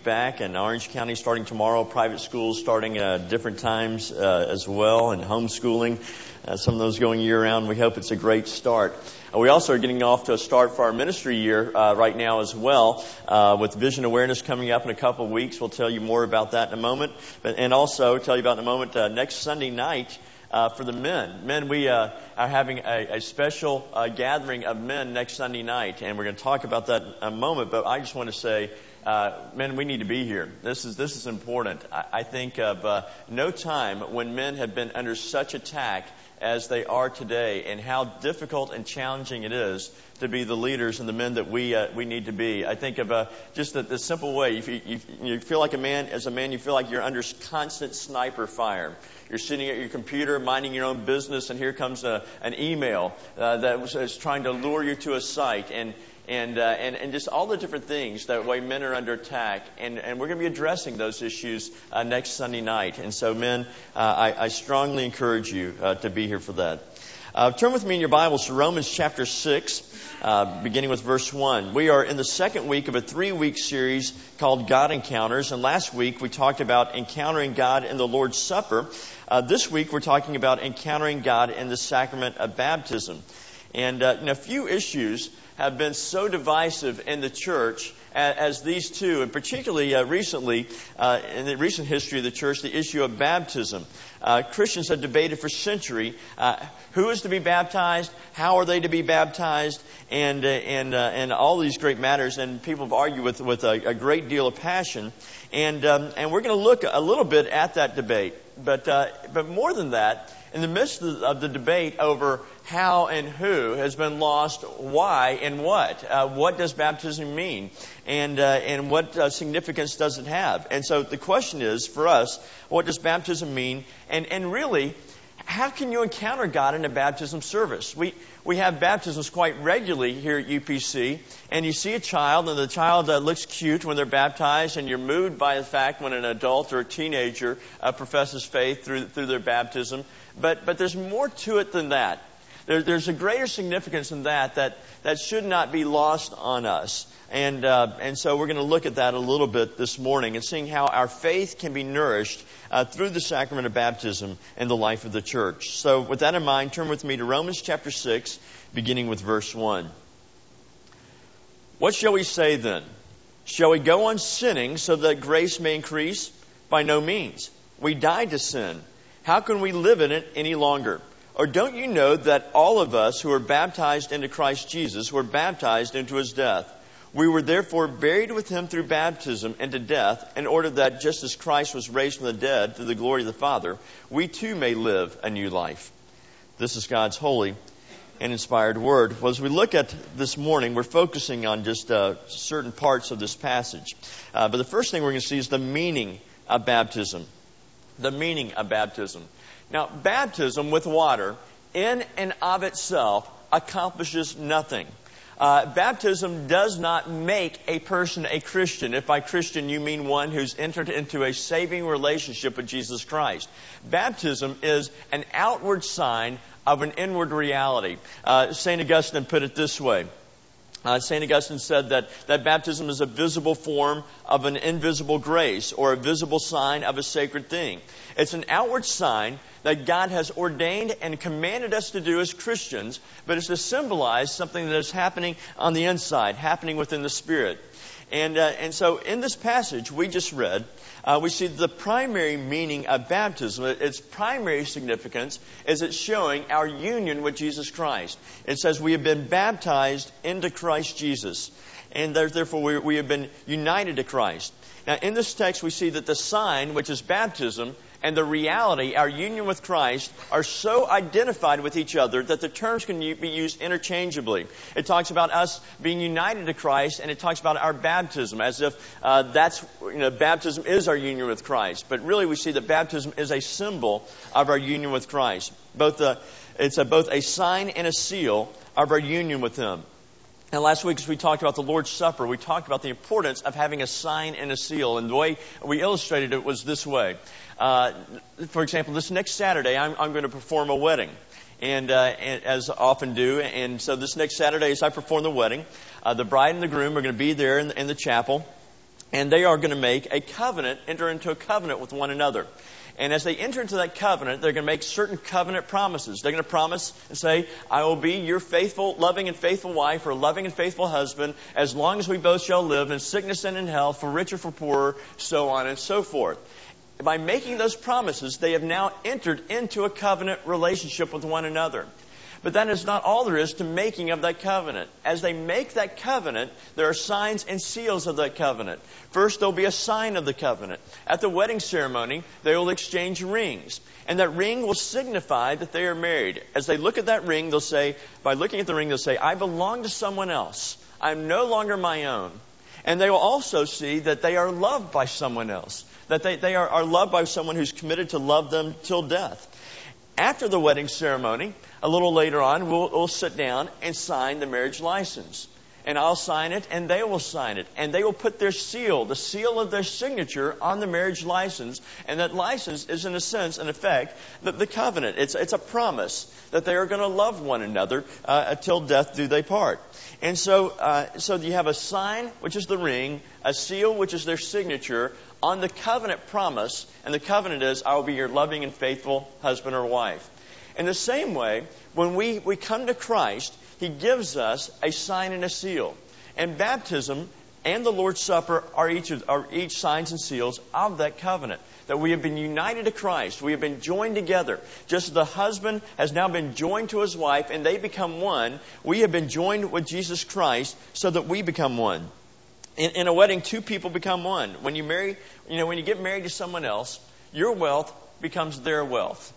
back in Orange County starting tomorrow. Private schools starting at different times as well, and homeschooling. Some of those going year-round. We hope it's a great start. We also are getting off to a start for our ministry year right now as well, with Vision Awareness coming up in a couple of weeks. We'll tell you more about that in a moment. And also tell you about in a moment, next Sunday night, for the men. Men, we are having a special gathering of men next Sunday night, and we're going to talk about that in a moment. But I just want to say, men, we need to be here. This is important. I think of no time when men have been under such attack as they are today, and how difficult and challenging it is to be the leaders and the men that we need to be. I think of just the simple way. If you feel like as a man, you feel like you're under constant sniper fire. You're sitting at your computer, minding your own business, and here comes an email that is trying to lure you to a site, and just all the different things that way men are under attack. And we're going to be addressing those issues next Sunday night. And so, men, I strongly encourage you to be here for that. Turn with me in your Bibles to Romans chapter 6, beginning with verse 1. We are in the second week of a 3-week series called God Encounters. And last week we talked about encountering God in the Lord's Supper. This week we're talking about encountering God in the sacrament of baptism. And a few issues have been so divisive in the church as these two, and particularly recently, in the recent history of the church, the issue of baptism. Christians have debated for centuries who is to be baptized, how are they to be baptized, and all these great matters. And people have argued with a great deal of passion. And we're going to look a little bit at that debate. But more than that, in the midst of the debate over how and who has been lost, why and what does baptism mean, and what significance does it have? And so the question is for us, what does baptism mean? And really, how can you encounter God in a baptism service? We have baptisms quite regularly here at UPC, and you see a child, and the child looks cute when they're baptized, and you're moved by the fact when an adult or a teenager professes faith through their baptism. But there's more to it than that. There's a greater significance in that should not be lost on us. And so we're going to look at that a little bit this morning and seeing how our faith can be nourished through the sacrament of baptism in the life of the church. So with that in mind, turn with me to Romans chapter 6, beginning with verse 1. What shall we say then? Shall we go on sinning so that grace may increase? By no means. We died to sin. How can we live in it any longer? Or don't you know that all of us who are baptized into Christ Jesus were baptized into His death? We were therefore buried with Him through baptism into death, in order that just as Christ was raised from the dead through the glory of the Father, we too may live a new life. This is God's holy and inspired word. Well, as we look at this morning, we're focusing on just certain parts of this passage. But the first thing we're going to see is the meaning of baptism. The meaning of baptism. Now, baptism with water, in and of itself, accomplishes nothing. Baptism does not make a person a Christian. If by Christian you mean one who's entered into a saving relationship with Jesus Christ. Baptism is an outward sign of an inward reality. St. Augustine put it this way. St. Augustine said that baptism is a visible form of an invisible grace, or a visible sign of a sacred thing. It's an outward sign that God has ordained and commanded us to do as Christians, but it's to symbolize something that is happening on the inside, happening within the Spirit. And so in this passage we just read, we see the primary meaning of baptism. Its primary significance is it's showing our union with Jesus Christ. It says we have been baptized into Christ Jesus, and therefore we have been united to Christ. Now in this text we see that the sign, which is baptism, and the reality, our union with Christ, are so identified with each other that the terms can be used interchangeably. It talks about us being united to Christ, and it talks about our baptism, as if baptism is our union with Christ. But really we see that baptism is a symbol of our union with Christ. It's both a sign and a seal of our union with Him. And last week, as we talked about the Lord's Supper, we talked about the importance of having a sign and a seal. And the way we illustrated it was this way. For example, this next Saturday, I'm going to perform a wedding. And as I often do. And so this next Saturday, as I perform the wedding, the bride and the groom are going to be there in the chapel. And they are going to make a covenant, enter into a covenant with one another. And as they enter into that covenant, they're going to make certain covenant promises. They're going to promise and say, I will be your faithful, loving and faithful wife, or loving and faithful husband, as long as we both shall live in sickness and in health, for rich or for poor, so on and so forth. By making those promises, they have now entered into a covenant relationship with one another. But that is not all there is to making of that covenant. As they make that covenant, there are signs and seals of that covenant. First, there will be a sign of the covenant. At the wedding ceremony, they will exchange rings. And that ring will signify that they are married. As they look at that ring, they'll say, by looking at the ring, they'll say, I belong to someone else. I'm no longer my own. And they will also see that they are loved by someone else. That they are loved by someone who's committed to love them till death. After the wedding ceremony, a little later on, we'll sit down and sign the marriage license. And I'll sign it, and they will sign it. And they will put their seal, the seal of their signature, on the marriage license. And that license is, in a sense, in effect, the covenant. It's a promise that they are going to love one another until death do they part. And so you have a sign, which is the ring, a seal, which is their signature, on the covenant promise. And the covenant is, I will be your loving and faithful husband or wife. In the same way, when we come to Christ, He gives us a sign and a seal. And baptism and the Lord's Supper are each signs and seals of that covenant. That we have been united to Christ. We have been joined together. Just as the husband has now been joined to his wife and they become one, we have been joined with Jesus Christ so that we become one. In a wedding, two people become one. When you get married to someone else, your wealth becomes their wealth.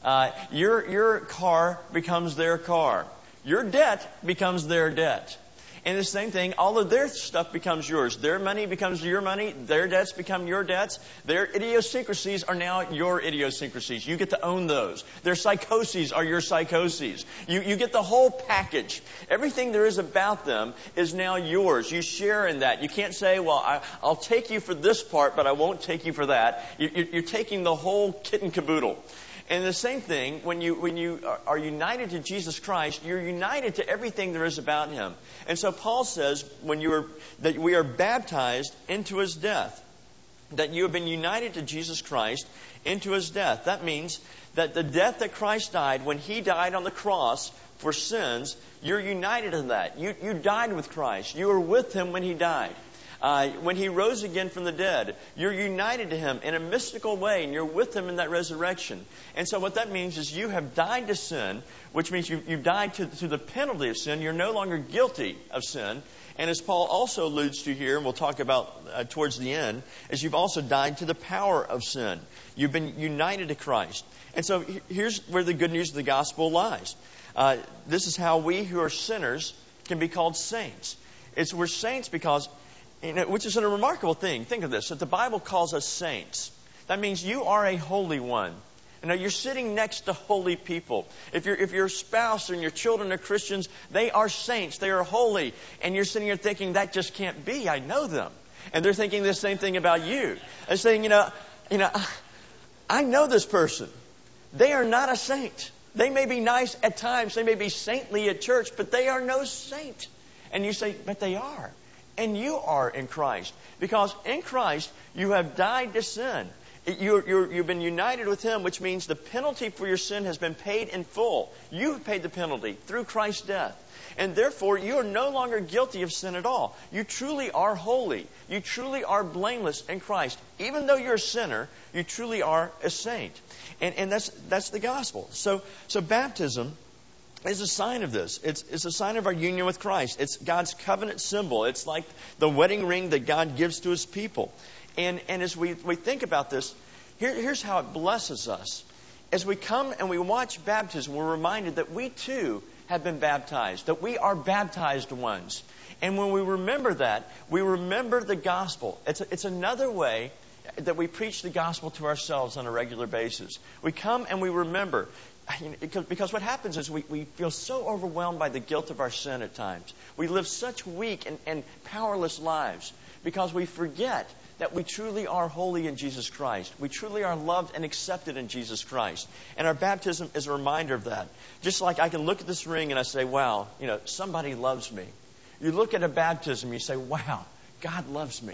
Your car becomes their car. Your debt becomes their debt. And the same thing, all of their stuff becomes yours. Their money becomes your money. Their debts become your debts. Their idiosyncrasies are now your idiosyncrasies. You get to own those. Their psychoses are your psychoses. You get the whole package. Everything there is about them is now yours. You share in that. You can't say, well, I'll take you for this part, but I won't take you for that. You're taking the whole kit and caboodle. And the same thing, when you are united to Jesus Christ, you're united to everything there is about Him. And so Paul says that we are baptized into His death. That you have been united to Jesus Christ into His death. That means that the death that Christ died, when He died on the cross for sins, you're united to that. You died with Christ. You were with Him when He died. When He rose again from the dead, you're united to Him in a mystical way, and you're with Him in that resurrection. And so what that means is you have died to sin, which means you've died to the penalty of sin. You're no longer guilty of sin. And as Paul also alludes to here, and we'll talk about towards the end, is you've also died to the power of sin. You've been united to Christ. And so here's where the good news of the gospel lies. This is how we who are sinners can be called saints. We're saints because... which is a remarkable thing. Think of this, that the Bible calls us saints. That means you are a holy one. You're sitting next to holy people. If your spouse and your children are Christians, they are saints. They are holy. And you're sitting here thinking, that just can't be. I know them. And they're thinking the same thing about you. They're saying, I know this person. They are not a saint. They may be nice at times. They may be saintly at church, but they are no saint. And you say, but they are. And you are in Christ. Because in Christ, you have died to sin. You've been united with Him, which means the penalty for your sin has been paid in full. You've paid the penalty through Christ's death. And therefore, you are no longer guilty of sin at all. You truly are holy. You truly are blameless in Christ. Even though you're a sinner, you truly are a saint. And that's the gospel. So baptism is a sign of this. It's a sign of our union with Christ. It's God's covenant symbol. It's like the wedding ring that God gives to His people. And as we think about this, here's how it blesses us. As we come and we watch baptism, we're reminded that we too have been baptized, that we are baptized ones. And when we remember that, we remember the gospel. It's another way that we preach the gospel to ourselves on a regular basis. We come and we remember. Because what happens is we feel so overwhelmed by the guilt of our sin at times. We live such weak and powerless lives because we forget that we truly are holy in Jesus Christ. We truly are loved and accepted in Jesus Christ. And our baptism is a reminder of that. Just like I can look at this ring and I say, wow, somebody loves me. You look at a baptism, you say, wow, God loves me.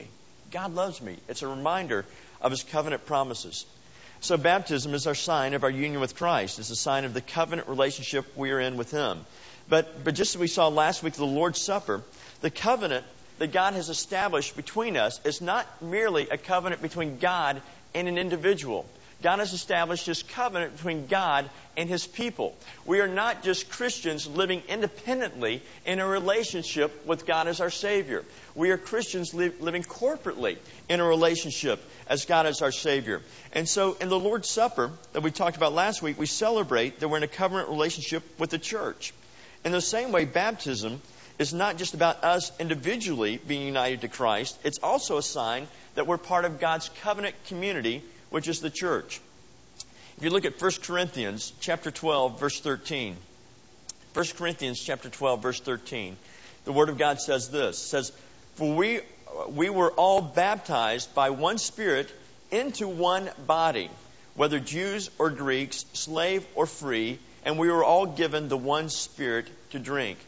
God loves me. It's a reminder of His covenant promises. So baptism is our sign of our union with Christ. It's a sign of the covenant relationship we are in with Him. But just as we saw last week, the Lord's Supper, the covenant that God has established between us is not merely a covenant between God and an individual. God has established His covenant between God and His people. We are not just Christians living independently in a relationship with God as our Savior. We are Christians living corporately in a relationship as God as our Savior. And so in the Lord's Supper that we talked about last week, we celebrate that we're in a covenant relationship with the church. In the same way, baptism is not just about us individually being united to Christ. It's also a sign that we're part of God's covenant community, which is the church. If you look at 1 Corinthians chapter 12, verse 13. 1 Corinthians chapter 12, verse 13. The Word of God says this. It says, "For we were all baptized by one Spirit into one body, whether Jews or Greeks, slave or free, and we were all given the one Spirit to drink."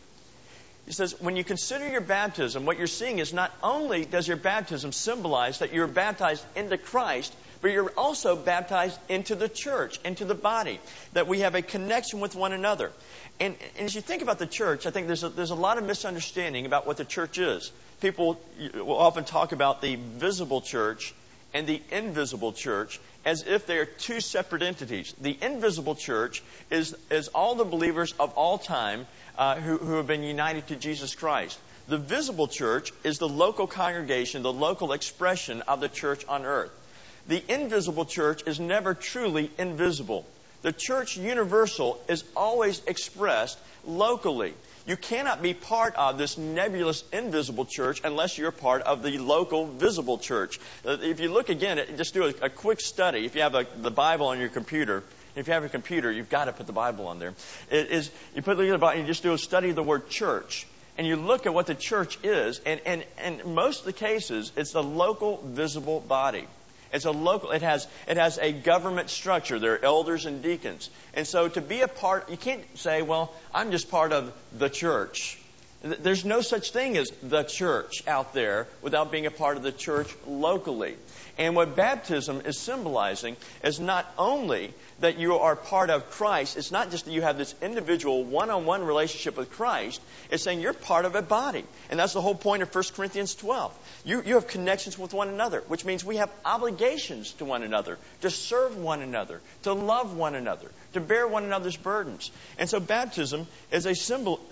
He says, when you consider your baptism, what you're seeing is not only does your baptism symbolize that you're baptized into Christ, but you're also baptized into the church, into the body, that we have a connection with one another. And as you think about the church, I think there's a lot of misunderstanding about what the church is. People will often talk about the visible church and the invisible church as if they are two separate entities. The invisible church is all the believers of all time who have been united to Jesus Christ. The visible church is the local congregation, the local expression of the church on earth. The invisible church is never truly invisible. The church universal is always expressed locally. You cannot be part of this nebulous invisible church unless you're part of the local visible church. If you look again, just do a quick study. If you have the Bible on your computer, if you have a computer, you've got to put the Bible on there. You put the Bible, you just do a study of the word church. And you look at what the church is, and in most of the cases, it's a local visible body. It's a local, it has a government structure. There are elders and deacons. And so to be a part, you can't say, well, I'm just part of the church. There's no such thing as the church out there without being a part of the church locally. And what baptism is symbolizing is not only that you are part of Christ, it's not just that you have this individual one-on-one relationship with Christ, it's saying you're part of a body. And that's the whole point of 1 Corinthians 12. You have connections with one another, which means we have obligations to one another, to serve one another, to love one another, to bear one another's burdens. And so baptism is a symbol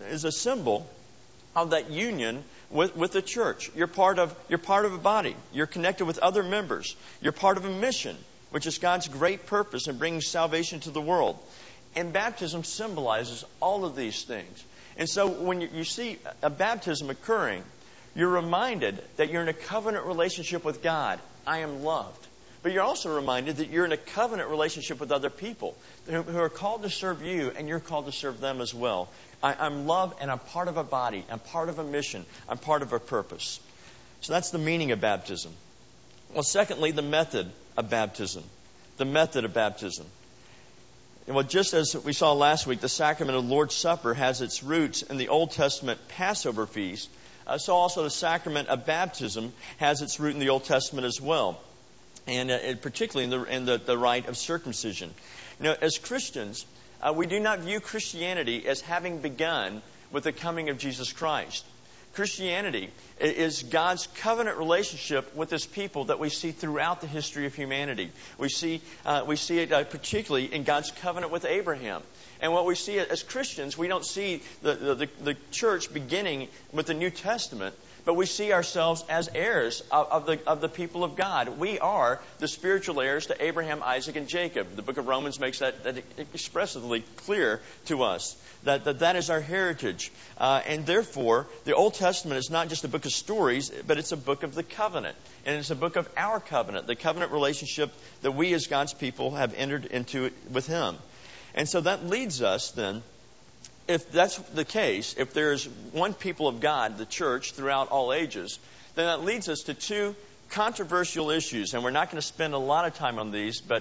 of that union with the church. You're part of a body. You're connected with other members. You're part of a mission, which is God's great purpose in bringing salvation to the world. And baptism symbolizes all of these things. And so when you see a baptism occurring, you're reminded that you're in a covenant relationship with God. I am loved. But you're also reminded that you're in a covenant relationship with other people who are called to serve you, and you're called to serve them as well. I'm loved, and I'm part of a body. I'm part of a mission. I'm part of a purpose. So that's the meaning of baptism. Well, secondly, the method of baptism. The method of baptism. Well, just as we saw last week, the sacrament of the Lord's Supper has its roots in the Old Testament Passover feast. So also the sacrament of baptism has its root in the Old Testament as well. And particularly in the rite of circumcision. As Christians, we do not view Christianity as having begun with the coming of Jesus Christ. Christianity is God's covenant relationship with His people that we see throughout the history of humanity. We see it particularly in God's covenant with Abraham. And what we see as Christians, we don't see the church beginning with the New Testament, but we see ourselves as heirs of the people of God. We are the spiritual heirs to Abraham, Isaac, and Jacob. The book of Romans makes that expressively clear to us, that is our heritage. And therefore, the Old Testament is not just a book of stories, but it's a book of the covenant. And it's a book of our covenant, the covenant relationship that we as God's people have entered into with Him. And so that leads us then, if that's the case, if there's one people of God, the church, throughout all ages, then that leads us to two controversial issues. And we're not going to spend a lot of time on these, but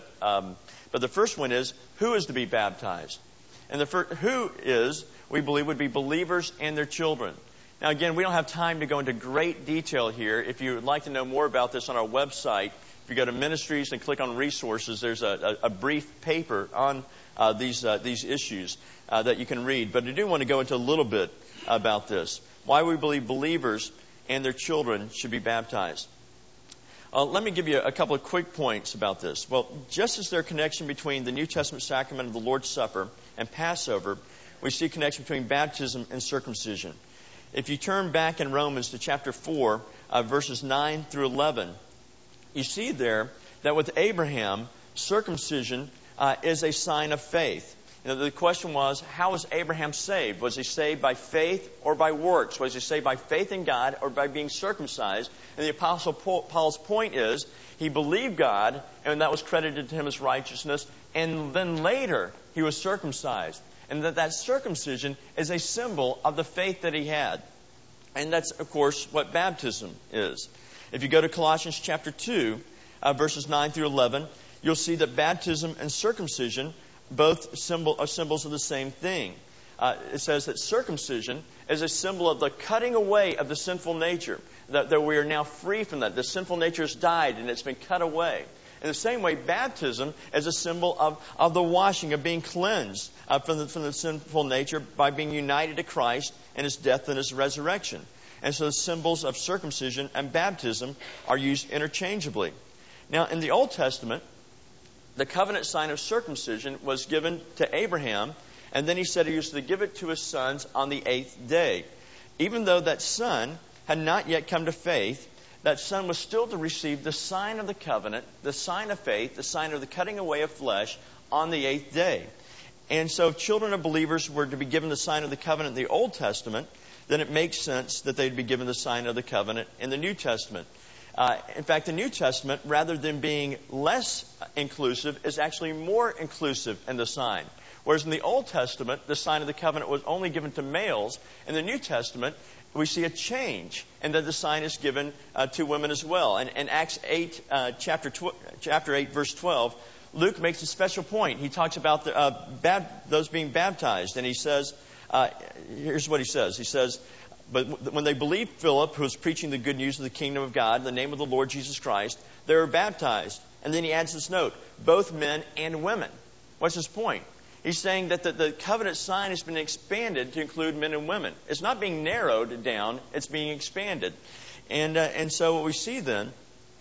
the first one is, who is to be baptized? And the first, who is, we believe, would be believers and their children. Now, again, we don't have time to go into great detail here. If you would like to know more about this on our website, if you go to Ministries and click on Resources, there's a brief paper on these issues that you can read. But I do want to go into a little bit about this. Why we believe believers and their children should be baptized. Let me give you a couple of quick points about this. Well, just as there's a connection between the New Testament sacrament of the Lord's Supper and Passover, we see a connection between baptism and circumcision. If you turn back in Romans to chapter 4, verses 9 through 11, you see there that with Abraham, circumcision is a sign of faith. You know, the question was, how was Abraham saved? Was he saved by faith or by works? Was he saved by faith in God or by being circumcised? And the Apostle Paul's point is, he believed God, and that was credited to him as righteousness, and then later he was circumcised. And that circumcision is a symbol of the faith that he had. And that's, of course, what baptism is. If you go to Colossians chapter 2, verses 9 through 11, you'll see that baptism and circumcision both are symbols of the same thing. It says that circumcision is a symbol of the cutting away of the sinful nature, that we are now free from that. The sinful nature has died and it's been cut away. In the same way, baptism is a symbol of the washing, of being cleansed from the sinful nature by being united to Christ and His death and His resurrection. And so the symbols of circumcision and baptism are used interchangeably. Now, in the Old Testament, the covenant sign of circumcision was given to Abraham, and then he said he was to give it to his sons on the 8th day. Even though that son had not yet come to faith, that son was still to receive the sign of the covenant, the sign of faith, the sign of the cutting away of flesh on the 8th day. And so if children of believers were to be given the sign of the covenant in the Old Testament, then it makes sense that they'd be given the sign of the covenant in the New Testament. In fact, the New Testament, rather than being less inclusive, is actually more inclusive in the sign. Whereas in the Old Testament, the sign of the covenant was only given to males. In the New Testament, we see a change, and that the sign is given to women as well. And in Acts 8, chapter 8, verse 12, Luke makes a special point. He talks about those being baptized, and he says, here's what he says. He says, but when they believed Philip, who was preaching the good news of the kingdom of God in the name of the Lord Jesus Christ, they were baptized. And then he adds this note, both men and women. What's his point? He's saying that the covenant sign has been expanded to include men and women. It's not being narrowed down, it's being expanded. And so what we see then,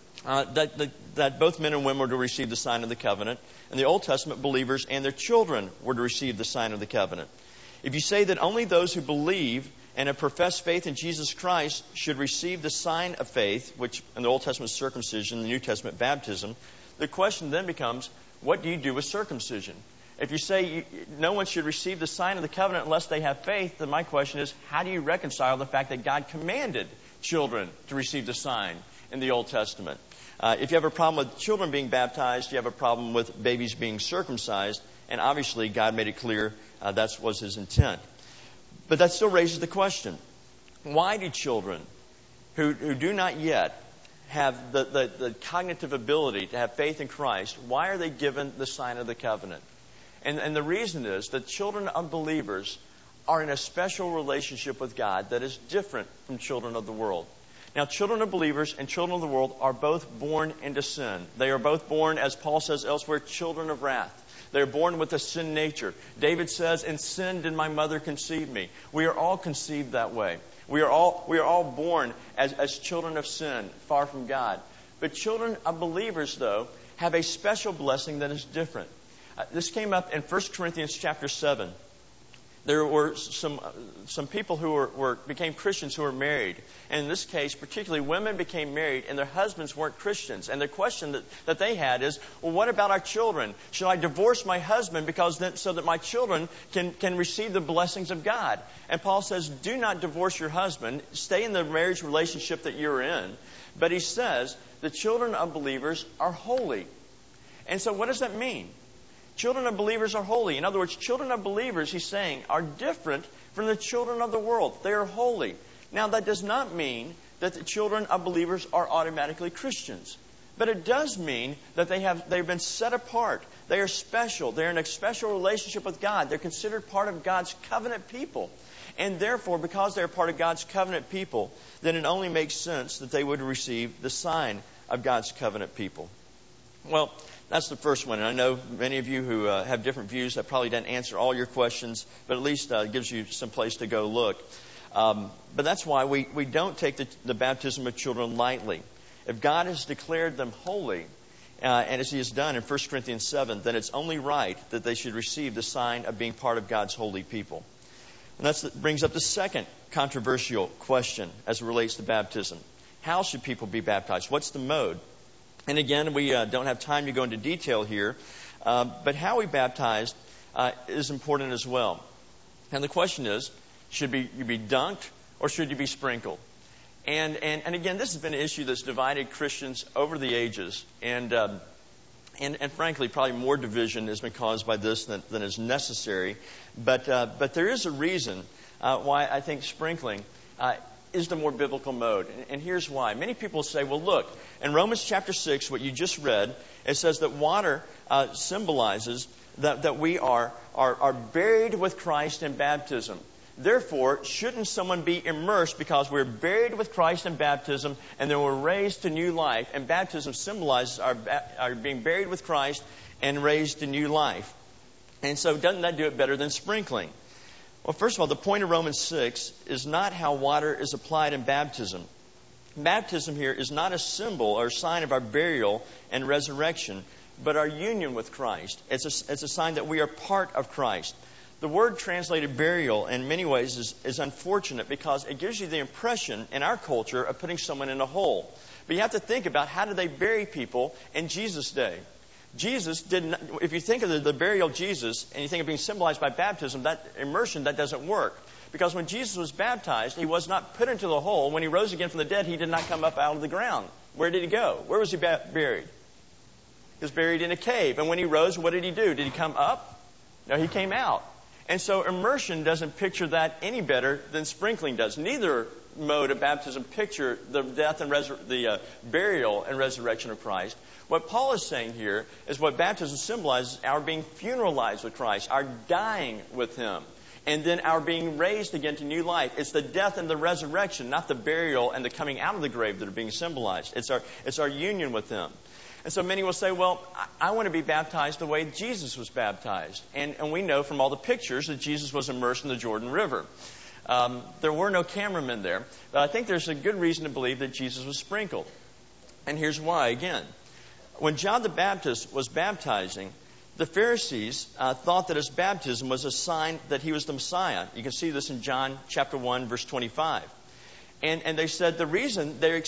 that both men and women were to receive the sign of the covenant, and the Old Testament believers and their children were to receive the sign of the covenant. If you say that only those who believe and have professed faith in Jesus Christ should receive the sign of faith, which in the Old Testament is circumcision, in the New Testament baptism, the question then becomes, what do you do with circumcision? If you say no one should receive the sign of the covenant unless they have faith, then my question is, how do you reconcile the fact that God commanded children to receive the sign in the Old Testament? If you have a problem with children being baptized, you have a problem with babies being circumcised, and obviously God made it clear that was His intent. But that still raises the question, why do children who do not yet have the cognitive ability to have faith in Christ, why are they given the sign of the covenant? And the reason is that children of believers are in a special relationship with God that is different from children of the world. Now, children of believers and children of the world are both born into sin. They are both born, as Paul says elsewhere, children of wrath. They are born with a sin nature. David says, "In sin did my mother conceive me." We are all conceived that way. We are all born as children of sin, far from God. But children of believers, though, have a special blessing that is different. This came up in 1 Corinthians chapter 7. There were some people who became Christians who were married. And in this case, particularly women became married and their husbands weren't Christians. And the question that they had is, well, what about our children? Should I divorce my husband so that my children can receive the blessings of God? And Paul says, do not divorce your husband. Stay in the marriage relationship that you're in. But he says, the children of believers are holy. And so what does that mean? Children of believers are holy. In other words, children of believers, he's saying, are different from the children of the world. They are holy. Now, that does not mean that the children of believers are automatically Christians. But it does mean that they've been set apart. They are special. They're in a special relationship with God. They're considered part of God's covenant people. And therefore, because they're part of God's covenant people, then it only makes sense that they would receive the sign of God's covenant people. Well, that's the first one. And I know many of you who have different views, that probably doesn't answer all your questions, but at least gives you some place to go look. But that's why we don't take the baptism of children lightly. If God has declared them holy, and as He has done in 1 Corinthians 7, then it's only right that they should receive the sign of being part of God's holy people. And that brings up the second controversial question as it relates to baptism. How should people be baptized? What's the mode? And again, we don't have time to go into detail here, but how we baptize is important as well. And the question is, should you be dunked or should you be sprinkled? And again, this has been an issue that's divided Christians over the ages. And frankly, probably more division has been caused by this than is necessary. But there is a reason why I think sprinkling is the more biblical mode. And here's why. Many people say, well, look, in Romans chapter 6, what you just read, it says that water symbolizes that we are buried with Christ in baptism. Therefore, shouldn't someone be immersed because we're buried with Christ in baptism and then we're raised to new life? And baptism symbolizes our being buried with Christ and raised to new life. And so doesn't that do it better than sprinkling? Well, first of all, the point of Romans 6 is not how water is applied in baptism. Baptism here is not a symbol or sign of our burial and resurrection, but our union with Christ. It's a sign that we are part of Christ. The word translated burial in many ways is unfortunate because it gives you the impression in our culture of putting someone in a hole. But you have to think about how did they bury people in Jesus' day. Jesus didn't. If you think of the burial of Jesus and you think of being symbolized by baptism, that immersion, that doesn't work. Because when Jesus was baptized, He was not put into the hole. When He rose again from the dead, He did not come up out of the ground. Where did He go? Where was He buried? He was buried in a cave. And when He rose, what did He do? Did He come up? No, He came out. And so immersion doesn't picture that any better than sprinkling does. Neither mode of baptism picture the death and the burial and resurrection of Christ. What Paul is saying here is what baptism symbolizes: our being funeralized with Christ, our dying with Him, and then our being raised again to new life. It's the death and the resurrection, not the burial and the coming out of the grave, that are being symbolized. It's our union with Him. And so many will say, well, I want to be baptized the way Jesus was baptized. And we know from all the pictures that Jesus was immersed in the Jordan River. There were no cameramen there. But I think there's a good reason to believe that Jesus was sprinkled. And here's why, again. When John the Baptist was baptizing, the Pharisees thought that his baptism was a sign that he was the Messiah. You can see this in John chapter 1, verse 25. And they said the reason they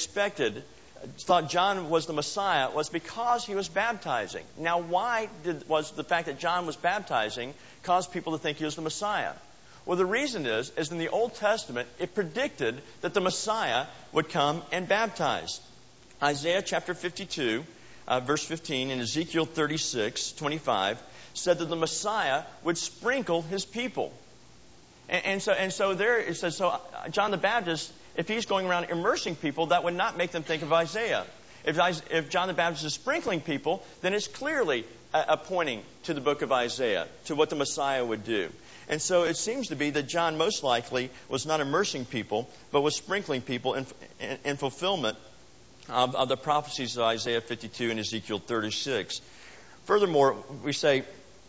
thought John was the Messiah was because he was baptizing. Now, why was the fact that John was baptizing cause people to think he was the Messiah? Well, the reason is in the Old Testament, it predicted that the Messiah would come and baptize. Isaiah chapter 52, verse 15, and Ezekiel 36, 25, said that the Messiah would sprinkle His people. And so there it says, so John the Baptist, if he's going around immersing people, that would not make them think of Isaiah. If John the Baptist is sprinkling people, then it's clearly pointing to the book of Isaiah, to what the Messiah would do. And so it seems to be that John most likely was not immersing people, but was sprinkling people in fulfillment of the prophecies of Isaiah 52 and Ezekiel 36. Furthermore, we say,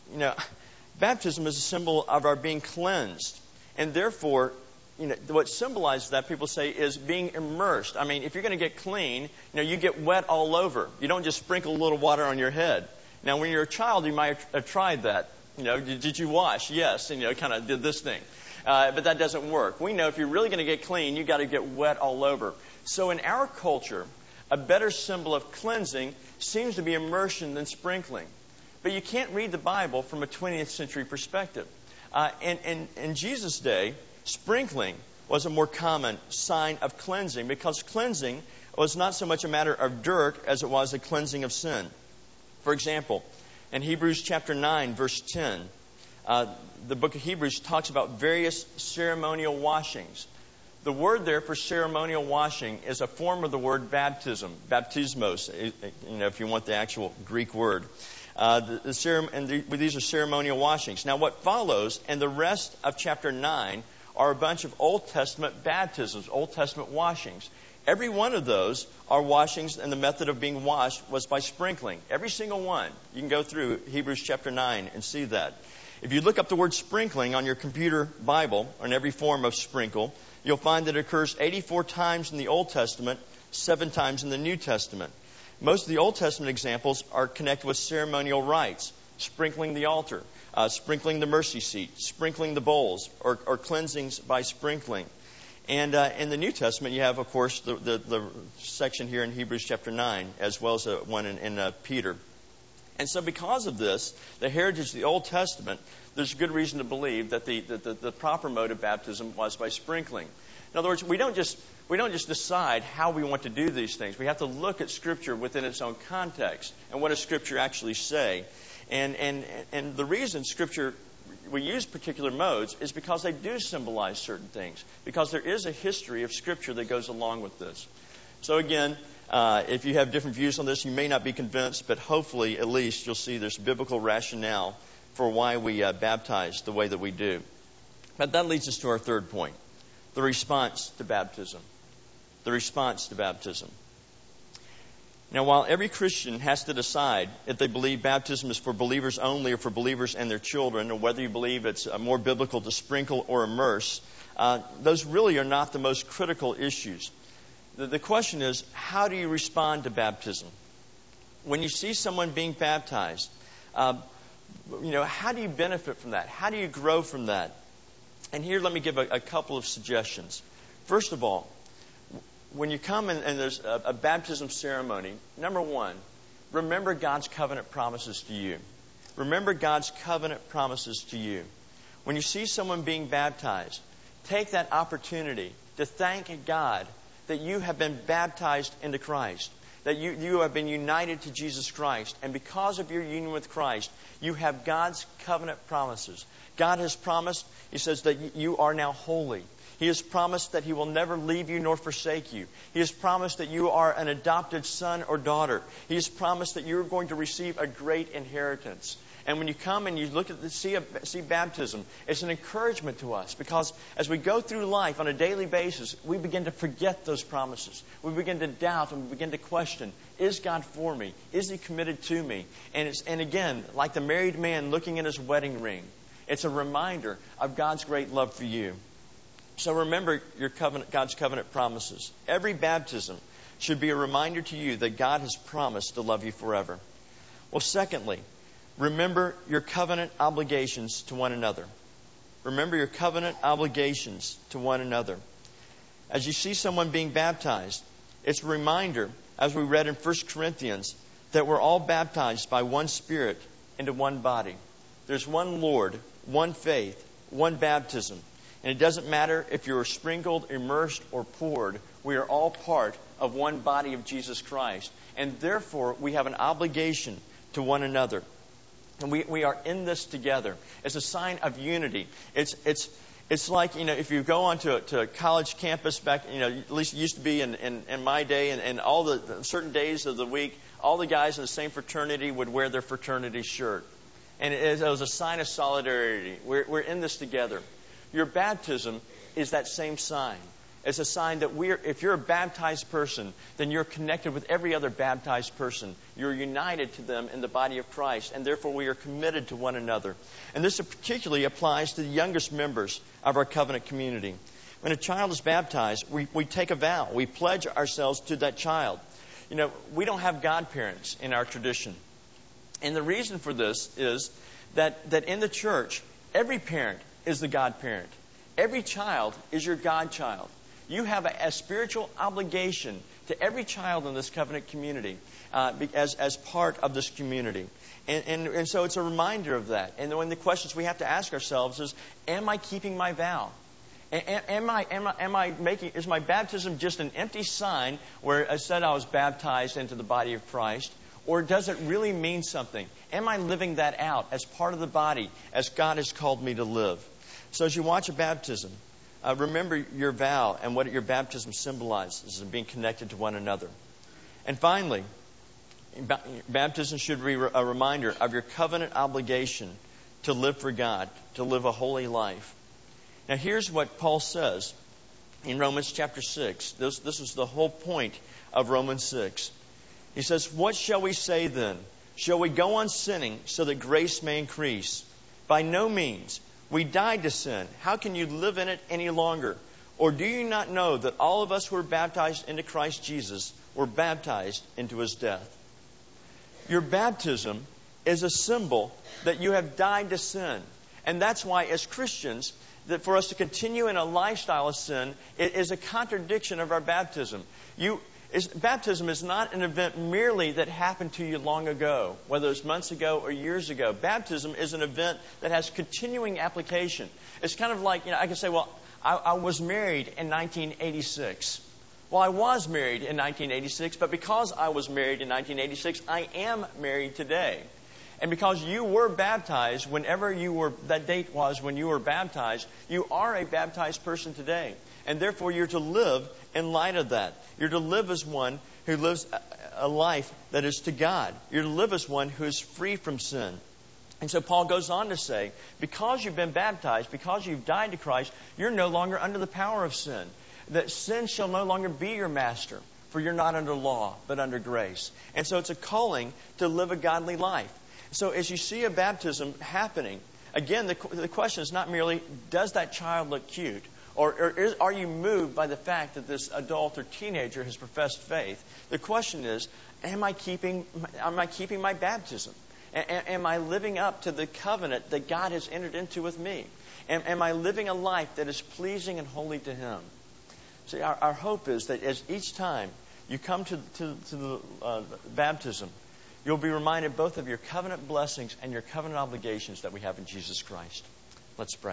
baptism is a symbol of our being cleansed. And therefore, what symbolizes that, people say, is being immersed. I mean, if you're going to get clean, you get wet all over. You don't just sprinkle a little water on your head. Now, when you're a child, you might have tried that. Did you wash? Yes. And, kind of did this thing. But that doesn't work. We know if you're really going to get clean, you've got to get wet all over. So in our culture, a better symbol of cleansing seems to be immersion than sprinkling. But you can't read the Bible from a 20th century perspective. In Jesus' day, sprinkling was a more common sign of cleansing, because cleansing was not so much a matter of dirt as it was a cleansing of sin. For example, in Hebrews chapter 9, verse 10, the book of Hebrews talks about various ceremonial washings. The word there for ceremonial washing is a form of the word baptism, baptismos, if you want the actual Greek word. These are ceremonial washings. Now, what follows and the rest of chapter 9 are a bunch of Old Testament baptisms, Old Testament washings. Every one of those are washings, and the method of being washed was by sprinkling. Every single one. You can go through Hebrews chapter 9 and see that. If you look up the word sprinkling on your computer Bible, on every form of sprinkle, you'll find that it occurs 84 times in the Old Testament, 7 times in the New Testament. Most of the Old Testament examples are connected with ceremonial rites, sprinkling the altar, sprinkling the mercy seat, sprinkling the bowls, or cleansings by sprinkling. And in the New Testament, you have, of course, the section here in Hebrews chapter 9, as well as one in Peter. And so because of this, the heritage of the Old Testament, there's good reason to believe that the proper mode of baptism was by sprinkling. In other words, we don't just decide how we want to do these things. We have to look at Scripture within its own context. And what does Scripture actually say? And the reason Scripture, we use particular modes is because they do symbolize certain things. Because there is a history of Scripture that goes along with this. So again, if you have different views on this, you may not be convinced, but hopefully at least you'll see there's biblical rationale for why we baptize the way that we do. But that leads us to our third point, the response to baptism. The response to baptism. Now, while every Christian has to decide if they believe baptism is for believers only or for believers and their children, or whether you believe it's more biblical to sprinkle or immerse, those really are not the most critical issues. The question is, how do you respond to baptism? When you see someone being baptized, how do you benefit from that? How do you grow from that? And here, let me give a couple of suggestions. First of all, when you come and there's a baptism ceremony, number one, remember God's covenant promises to you. Remember God's covenant promises to you. When you see someone being baptized, take that opportunity to thank God that you have been baptized into Christ, that you have been united to Jesus Christ, and because of your union with Christ, you have God's covenant promises. God has promised, He says, that you are now holy. He has promised that He will never leave you nor forsake you. He has promised that you are an adopted son or daughter. He has promised that you're going to receive a great inheritance. And when you come and you look at see baptism, it's an encouragement to us because as we go through life on a daily basis, we begin to forget those promises. We begin to doubt and we begin to question, is God for me? Is He committed to me? And again, like the married man looking at his wedding ring, it's a reminder of God's great love for you. So remember God's covenant promises. Every baptism should be a reminder to you that God has promised to love you forever. Well, secondly, remember your covenant obligations to one another. Remember your covenant obligations to one another. As you see someone being baptized, it's a reminder, as we read in 1 Corinthians, that we're all baptized by one Spirit into one body. There's one Lord, one faith, one baptism. And it doesn't matter if you're sprinkled, immersed, or poured. We are all part of one body of Jesus Christ. And therefore, we have an obligation to one another. And we are in this together. It's a sign of unity. It's like, if you go onto a college campus back, at least it used to be in my day, and all the certain days of the week, all the guys in the same fraternity would wear their fraternity shirt. And it was a sign of solidarity. We're in this together. Your baptism is that same sign. It's a sign that if you're a baptized person, then you're connected with every other baptized person. You're united to them in the body of Christ, and therefore we are committed to one another. And this particularly applies to the youngest members of our covenant community. When a child is baptized, we take a vow. We pledge ourselves to that child. We don't have godparents in our tradition. And the reason for this is that in the church, every parent is the godparent. Every child is your godchild. You have a spiritual obligation to every child in this covenant community as part of this community. And so it's a reminder of that. And one of the questions we have to ask ourselves is, am I keeping my vow? Is my baptism just an empty sign where I said I was baptized into the body of Christ? Or does it really mean something? Am I living that out as part of the body as God has called me to live? So as you watch a baptism, remember your vow and what your baptism symbolizes and being connected to one another. And finally, baptism should be a reminder of your covenant obligation to live for God, to live a holy life. Now here's what Paul says in Romans chapter 6. This is the whole point of Romans 6. He says, "What shall we say then? Shall we go on sinning so that grace may increase? By no means. We died to sin. How can you live in it any longer? Or do you not know that all of us who were baptized into Christ Jesus were baptized into His death?" Your baptism is a symbol that you have died to sin. And that's why as Christians, that for us to continue in a lifestyle of sin, it is a contradiction of our baptism. Baptism is not an event merely that happened to you long ago, whether it's months ago or years ago. Baptism is an event that has continuing application. It's kind of like, I can say, well, I was married in 1986. Well, I was married in 1986, but because I was married in 1986, I am married today. And because you were baptized, that date was when you were baptized, you are a baptized person today. And therefore, you're to live in light of that. You're to live as one who lives a life that is to God. You're to live as one who is free from sin. And so Paul goes on to say, because you've been baptized, because you've died to Christ, you're no longer under the power of sin. That sin shall no longer be your master, for you're not under law, but under grace. And so it's a calling to live a godly life. So as you see a baptism happening, again, the question is not merely, does that child look cute? Or are you moved by the fact that this adult or teenager has professed faith? The question is, am I keeping my baptism? Am I living up to the covenant that God has entered into with me? Am I living a life that is pleasing and holy to Him? See, our hope is that as each time you come to the baptism, you'll be reminded both of your covenant blessings and your covenant obligations that we have in Jesus Christ. Let's pray.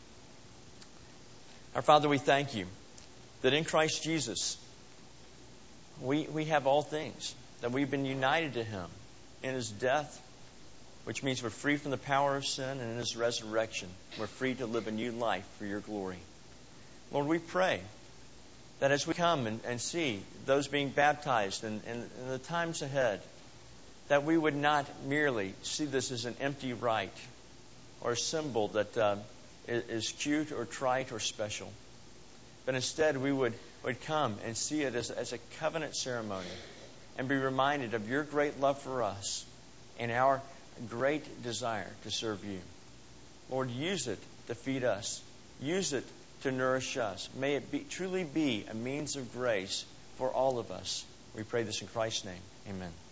Our Father, we thank You that in Christ Jesus we have all things, that we've been united to Him in His death, which means we're free from the power of sin, and in His resurrection we're free to live a new life for Your glory. Lord, we pray that as we come and see those being baptized in the times ahead, that we would not merely see this as an empty rite or a symbol that is cute or trite or special, but instead we would come and see it as a covenant ceremony and be reminded of Your great love for us and our great desire to serve You. Lord, use it to feed us. Use it to nourish us. May it truly be a means of grace for all of us. We pray this in Christ's name. Amen.